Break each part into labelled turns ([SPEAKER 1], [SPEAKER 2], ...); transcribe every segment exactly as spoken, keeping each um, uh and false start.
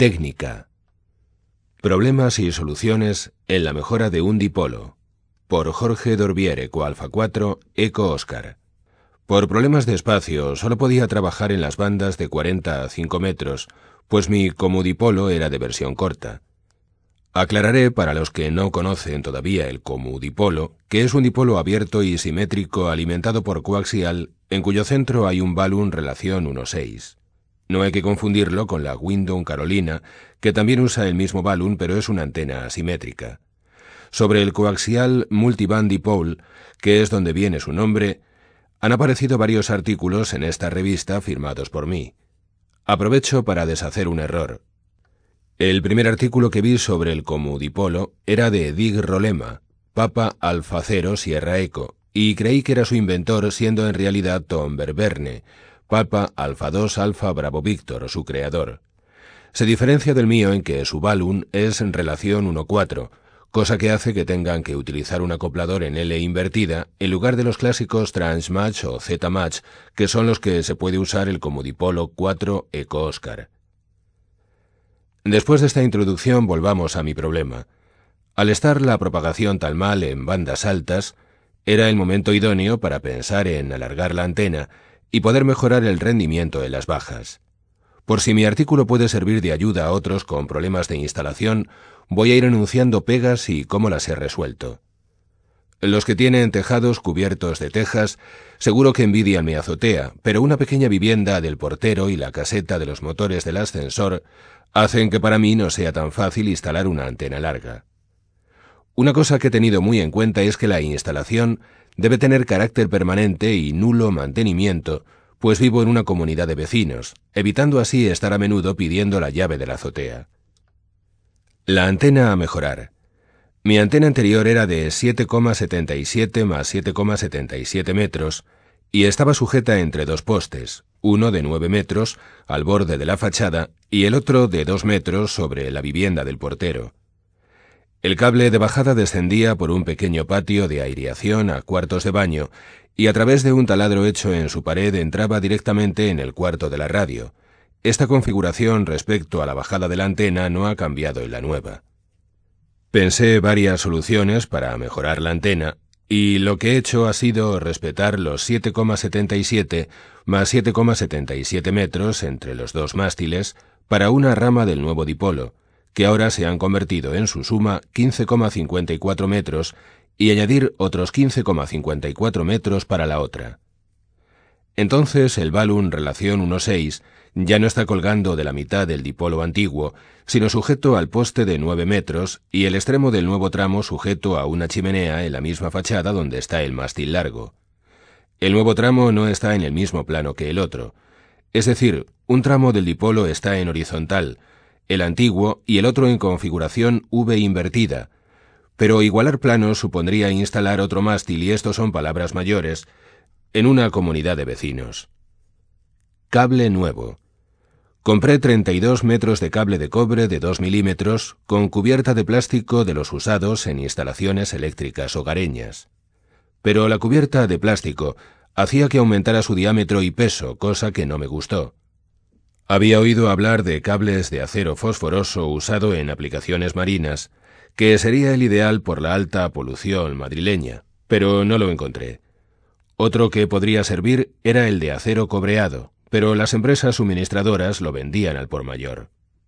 [SPEAKER 1] Técnica. Problemas y soluciones en la mejora de un dipolo. Por Jorge Dorvier, Eco Alfa cuatro, Eco Oscar. Por problemas de espacio, solo podía trabajar en las bandas de cuarenta a cinco metros, pues mi comudipolo era de versión corta. Aclararé, para los que no conocen todavía el comudipolo, que es un dipolo abierto y simétrico alimentado por coaxial, en cuyo centro hay un balun relación uno seis. No hay que confundirlo con la Windom Carolina, que también usa el mismo balun pero es una antena asimétrica. Sobre el coaxial multiband dipole, que es donde viene su nombre, han aparecido varios artículos en esta revista firmados por mí. Aprovecho para deshacer un error. El primer artículo que vi sobre el comudipolo era de Dig Rolema, Papa Alfa cero Sierra Eco, y creí que era su inventor, siendo en realidad Tom Ververne, Papa Alfa dos Alfa Bravo Víctor, su creador. Se diferencia del mío en que su balun es en relación uno cuatro, cosa que hace que tengan que utilizar un acoplador en L invertida en lugar de los clásicos Transmatch o Z-Match, que son los que se puede usar el comudipolo cuatro Eco Oscar. Después de esta introducción volvamos a mi problema. Al estar la propagación tan mal en bandas altas, era el momento idóneo para pensar en alargar la antena y poder mejorar el rendimiento en las bajas. Por si mi artículo puede servir de ayuda a otros con problemas de instalación, voy a ir enunciando pegas y cómo las he resuelto. Los que tienen tejados cubiertos de tejas, seguro que envidian mi azotea, pero una pequeña vivienda del portero y la caseta de los motores del ascensor hacen que para mí no sea tan fácil instalar una antena larga. Una cosa que he tenido muy en cuenta es que la instalación debe tener carácter permanente y nulo mantenimiento, pues vivo en una comunidad de vecinos, evitando así estar a menudo pidiendo la llave de la azotea. La antena a mejorar. Mi antena anterior era de siete coma setenta y siete más siete coma setenta y siete metros y estaba sujeta entre dos postes, uno de nueve metros al borde de la fachada y el otro de dos metros sobre la vivienda del portero. El cable de bajada descendía por un pequeño patio de aireación a cuartos de baño y a través de un taladro hecho en su pared entraba directamente en el cuarto de la radio. Esta configuración respecto a la bajada de la antena no ha cambiado en la nueva. Pensé varias soluciones para mejorar la antena y lo que he hecho ha sido respetar los siete coma setenta y siete más siete coma setenta y siete metros entre los dos mástiles para una rama del nuevo dipolo, que ahora se han convertido en su suma quince coma cincuenta y cuatro metros y añadir otros quince coma cincuenta y cuatro metros para la otra. Entonces el balun relación uno seis ya no está colgando de la mitad del dipolo antiguo, sino sujeto al poste de nueve metros y el extremo del nuevo tramo sujeto a una chimenea en la misma fachada donde está el mástil largo. El nuevo tramo no está en el mismo plano que el otro, es decir, un tramo del dipolo está en horizontal, el antiguo y el otro en configuración V invertida, pero igualar planos supondría instalar otro mástil y estos son palabras mayores en una comunidad de vecinos. Cable nuevo. Compré treinta y dos metros de cable de cobre de dos milímetros con cubierta de plástico de los usados en instalaciones eléctricas hogareñas. Pero la cubierta de plástico hacía que aumentara su diámetro y peso, cosa que no me gustó. Había oído hablar de cables de acero fosforoso usado en aplicaciones marinas, que sería el ideal por la alta polución madrileña, pero no lo encontré. Otro que podría servir era el de acero cobreado, pero las empresas suministradoras lo vendían al por mayor.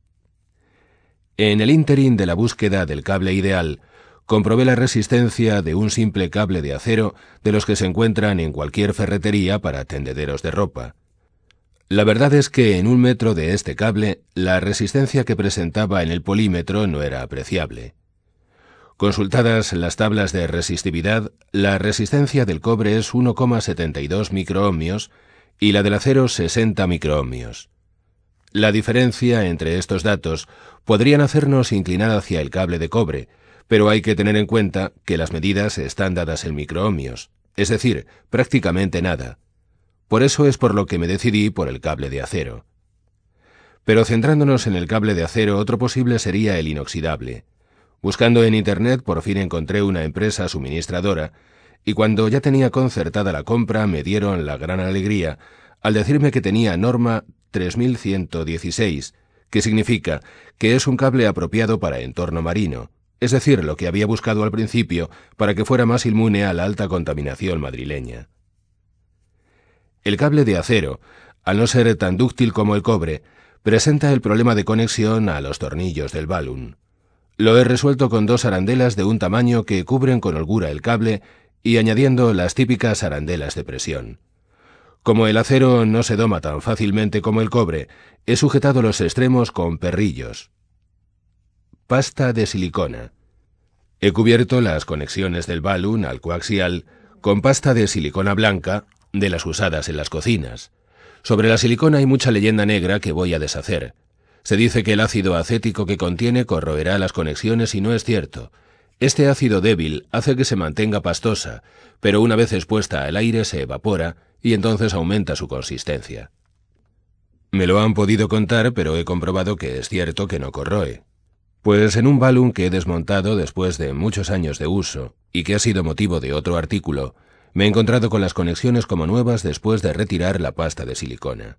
[SPEAKER 1] En el ínterin de la búsqueda del cable ideal, comprobé la resistencia de un simple cable de acero de los que se encuentran en cualquier ferretería para tendederos de ropa. La verdad es que en un metro de este cable, la resistencia que presentaba en el polímetro no era apreciable. Consultadas las tablas de resistividad, la resistencia del cobre es uno coma setenta y dos microohmios y la del acero sesenta microohmios. La diferencia entre estos datos podrían hacernos inclinar hacia el cable de cobre, pero hay que tener en cuenta que las medidas están dadas en microohmios, es decir, prácticamente nada. Por eso es por lo que me decidí por el cable de acero. Pero centrándonos en el cable de acero, otro posible sería el inoxidable. Buscando en Internet por fin encontré una empresa suministradora y cuando ya tenía concertada la compra me dieron la gran alegría al decirme que tenía norma tres mil ciento dieciséis, que significa que es un cable apropiado para entorno marino, es decir, lo que había buscado al principio para que fuera más inmune a la alta contaminación madrileña. El cable de acero, al no ser tan dúctil como el cobre, presenta el problema de conexión a los tornillos del balun. Lo he resuelto con dos arandelas de un tamaño que cubren con holgura el cable y añadiendo las típicas arandelas de presión. Como el acero no se doma tan fácilmente como el cobre, he sujetado los extremos con perrillos. Pasta de silicona. He cubierto las conexiones del balun al coaxial con pasta de silicona blanca, de las usadas en las cocinas. Sobre la silicona hay mucha leyenda negra que voy a deshacer. Se dice que el ácido acético que contiene corroerá las conexiones y no es cierto. Este ácido débil hace que se mantenga pastosa, pero una vez expuesta al aire se evapora y entonces aumenta su consistencia. Me lo han podido contar, pero he comprobado que es cierto que no corroe. Pues en un balun que he desmontado después de muchos años de uso y que ha sido motivo de otro artículo, me he encontrado con las conexiones como nuevas después de retirar la pasta de silicona.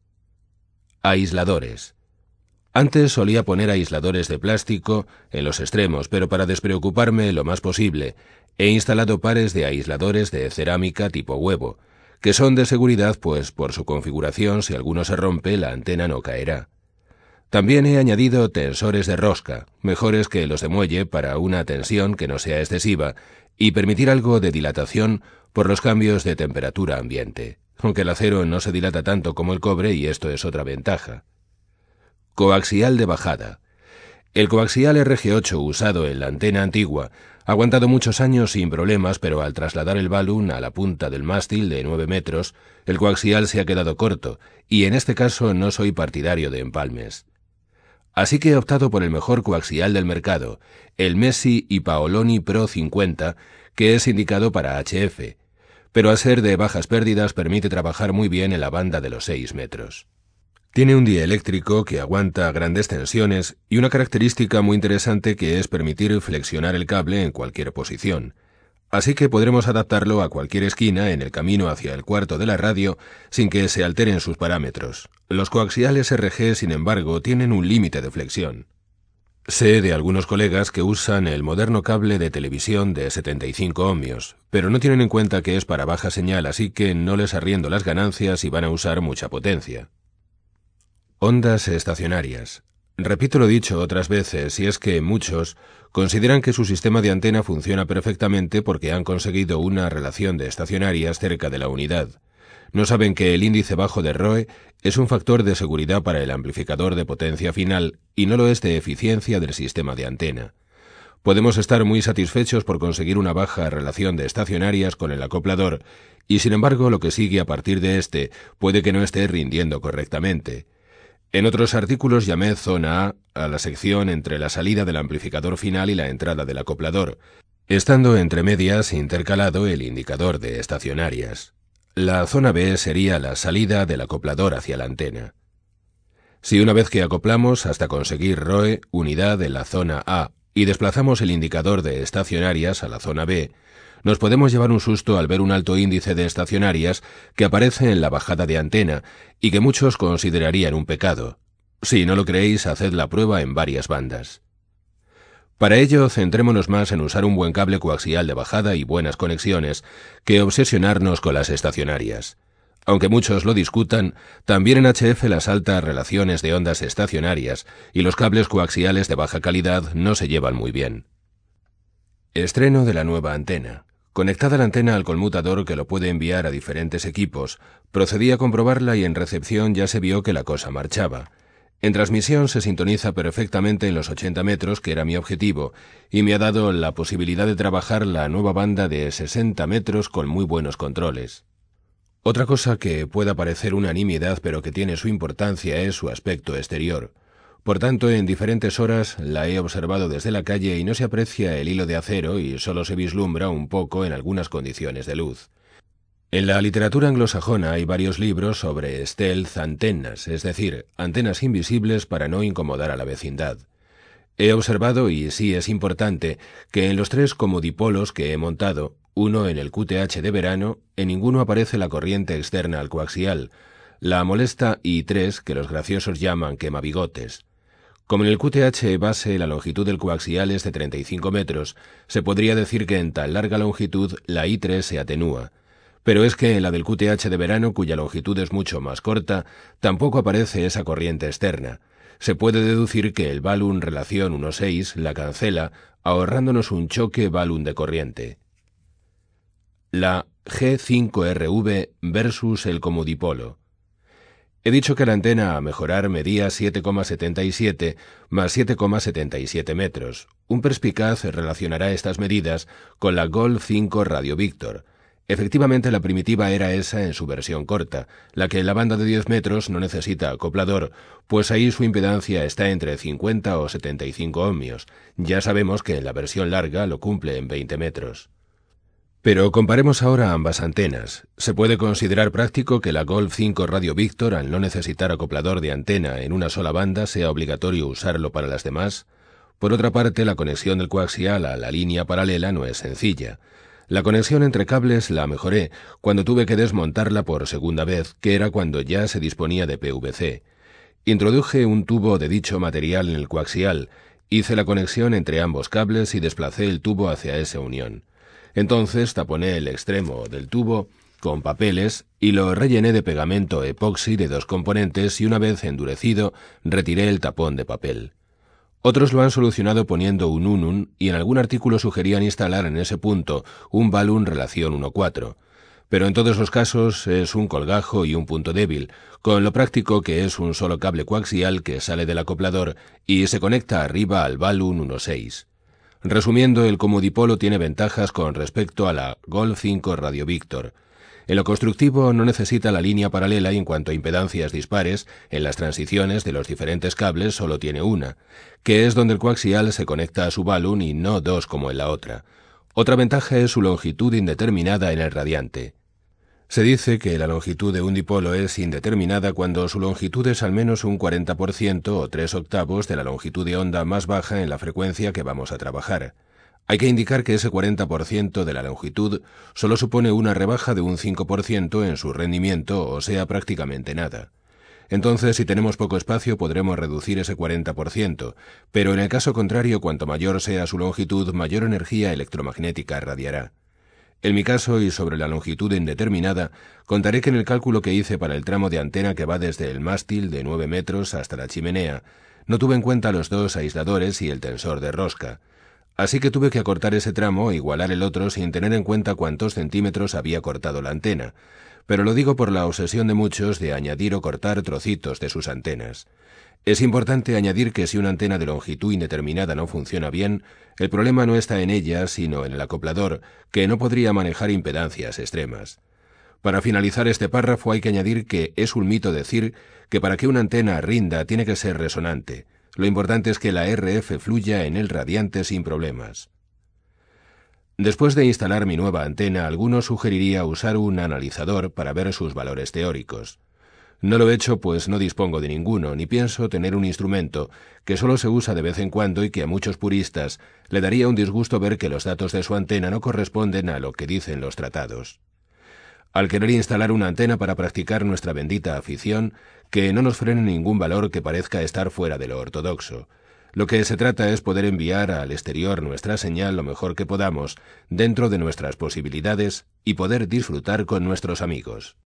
[SPEAKER 1] Aisladores. Antes solía poner aisladores de plástico en los extremos, pero para despreocuparme lo más posible, he instalado pares de aisladores de cerámica tipo huevo, que son de seguridad pues por su configuración si alguno se rompe la antena no caerá. También he añadido tensores de rosca, mejores que los de muelle para una tensión que no sea excesiva y permitir algo de dilatación por los cambios de temperatura ambiente, aunque el acero no se dilata tanto como el cobre y esto es otra ventaja. Coaxial de bajada. El coaxial R G ocho usado en la antena antigua ha aguantado muchos años sin problemas, pero al trasladar el balun a la punta del mástil de nueve metros, el coaxial se ha quedado corto, y en este caso no soy partidario de empalmes. Así que he optado por el mejor coaxial del mercado, el Messi y Paoloni Pro cincuenta, que es indicado para H F, pero al ser de bajas pérdidas permite trabajar muy bien en la banda de los seis metros. Tiene un dieléctrico que aguanta grandes tensiones y una característica muy interesante que es permitir flexionar el cable en cualquier posición. Así que podremos adaptarlo a cualquier esquina en el camino hacia el cuarto de la radio sin que se alteren sus parámetros. Los coaxiales R G, sin embargo, tienen un límite de flexión. Sé de algunos colegas que usan el moderno cable de televisión de setenta y cinco ohmios, pero no tienen en cuenta que es para baja señal, así que no les arriendo las ganancias y van a usar mucha potencia. Ondas estacionarias. Repito lo dicho otras veces, y es que muchos consideran que su sistema de antena funciona perfectamente porque han conseguido una relación de estacionarias cerca de la unidad. No saben que el índice bajo de R O E es un factor de seguridad para el amplificador de potencia final y no lo es de eficiencia del sistema de antena. Podemos estar muy satisfechos por conseguir una baja relación de estacionarias con el acoplador, y sin embargo lo que sigue a partir de este puede que no esté rindiendo correctamente. En otros artículos llamé zona A a la sección entre la salida del amplificador final y la entrada del acoplador, estando entre medias intercalado el indicador de estacionarias. La zona B sería la salida del acoplador hacia la antena. Si una vez que acoplamos hasta conseguir R O E, unidad en la zona A, y desplazamos el indicador de estacionarias a la zona B, nos podemos llevar un susto al ver un alto índice de estacionarias que aparece en la bajada de antena y que muchos considerarían un pecado. Si no lo creéis, haced la prueba en varias bandas. Para ello, centrémonos más en usar un buen cable coaxial de bajada y buenas conexiones que obsesionarnos con las estacionarias. Aunque muchos lo discutan, también en H F las altas relaciones de ondas estacionarias y los cables coaxiales de baja calidad no se llevan muy bien. Estreno de la nueva antena. Conectada la antena al conmutador que lo puede enviar a diferentes equipos, procedí a comprobarla y en recepción ya se vio que la cosa marchaba. En transmisión se sintoniza perfectamente en los ochenta metros, que era mi objetivo, y me ha dado la posibilidad de trabajar la nueva banda de sesenta metros con muy buenos controles. Otra cosa que pueda parecer una nimiedad pero que tiene su importancia es su aspecto exterior. Por tanto, en diferentes horas la he observado desde la calle y no se aprecia el hilo de acero y solo se vislumbra un poco en algunas condiciones de luz. En la literatura anglosajona hay varios libros sobre stealth antenas, es decir, antenas invisibles para no incomodar a la vecindad. He observado, y sí es importante, que en los tres comodipolos que he montado, uno en el Q T H de verano, en ninguno aparece la corriente externa al coaxial, la molesta I tres, que los graciosos llaman quemabigotes. Como en el Q T H base la longitud del coaxial es de treinta y cinco metros, se podría decir que en tan larga longitud la I tres se atenúa. Pero es que en la del Q T H de verano, cuya longitud es mucho más corta, tampoco aparece esa corriente externa. Se puede deducir que el balun relación uno punto seis la cancela, ahorrándonos un choque balun de corriente. La G cinco R V versus el comudipolo. He dicho que la antena a mejorar medía siete coma setenta y siete más siete coma setenta y siete metros. Un perspicaz relacionará estas medidas con la Golf cinco Radio Victor. Efectivamente, la primitiva era esa en su versión corta, la que en la banda de diez metros no necesita acoplador, pues ahí su impedancia está entre cincuenta o setenta y cinco ohmios. Ya sabemos que en la versión larga lo cumple en veinte metros. Pero comparemos ahora ambas antenas. Se puede considerar práctico que la Golf cinco Radio Victor, al no necesitar acoplador de antena en una sola banda, sea obligatorio usarlo para las demás. Por otra parte, la conexión del coaxial a la línea paralela no es sencilla. La conexión entre cables la mejoré cuando tuve que desmontarla por segunda vez, que era cuando ya se disponía de P V C. Introduje un tubo de dicho material en el coaxial, hice la conexión entre ambos cables y desplacé el tubo hacia esa unión. Entonces taponé el extremo del tubo con papeles y lo rellené de pegamento epoxi de dos componentes y una vez endurecido retiré el tapón de papel. Otros lo han solucionado poniendo un unun y en algún artículo sugerían instalar en ese punto un balun relación uno punto cuatro. Pero en todos los casos es un colgajo y un punto débil, con lo práctico que es un solo cable coaxial que sale del acoplador y se conecta arriba al balun uno punto seis. Resumiendo, el comudipolo tiene ventajas con respecto a la Golf cinco Radio Victor. En lo constructivo no necesita la línea paralela y en cuanto a impedancias dispares, en las transiciones de los diferentes cables solo tiene una, que es donde el coaxial se conecta a su balun y no dos como en la otra. Otra ventaja es su longitud indeterminada en el radiante. Se dice que la longitud de un dipolo es indeterminada cuando su longitud es al menos un cuarenta por ciento o tres octavos de la longitud de onda más baja en la frecuencia que vamos a trabajar. Hay que indicar que ese cuarenta por ciento de la longitud solo supone una rebaja de un cinco por ciento en su rendimiento, o sea, prácticamente nada. Entonces, si tenemos poco espacio, podremos reducir ese cuarenta por ciento, pero en el caso contrario, cuanto mayor sea su longitud, mayor energía electromagnética radiará. En mi caso, y sobre la longitud indeterminada, contaré que en el cálculo que hice para el tramo de antena que va desde el mástil de nueve metros hasta la chimenea, no tuve en cuenta los dos aisladores y el tensor de rosca. Así que tuve que acortar ese tramo e igualar el otro sin tener en cuenta cuántos centímetros había cortado la antena, pero lo digo por la obsesión de muchos de añadir o cortar trocitos de sus antenas. Es importante añadir que si una antena de longitud indeterminada no funciona bien, el problema no está en ella, sino en el acoplador, que no podría manejar impedancias extremas. Para finalizar este párrafo hay que añadir que es un mito decir que para que una antena rinda tiene que ser resonante. Lo importante es que la R F fluya en el radiante sin problemas. Después de instalar mi nueva antena, alguno sugeriría usar un analizador para ver sus valores teóricos. No lo he hecho pues no dispongo de ninguno, ni pienso tener un instrumento que solo se usa de vez en cuando y que a muchos puristas le daría un disgusto ver que los datos de su antena no corresponden a lo que dicen los tratados. Al querer instalar una antena para practicar nuestra bendita afición, que no nos frene ningún valor que parezca estar fuera de lo ortodoxo. Lo que se trata es poder enviar al exterior nuestra señal lo mejor que podamos, dentro de nuestras posibilidades, y poder disfrutar con nuestros amigos.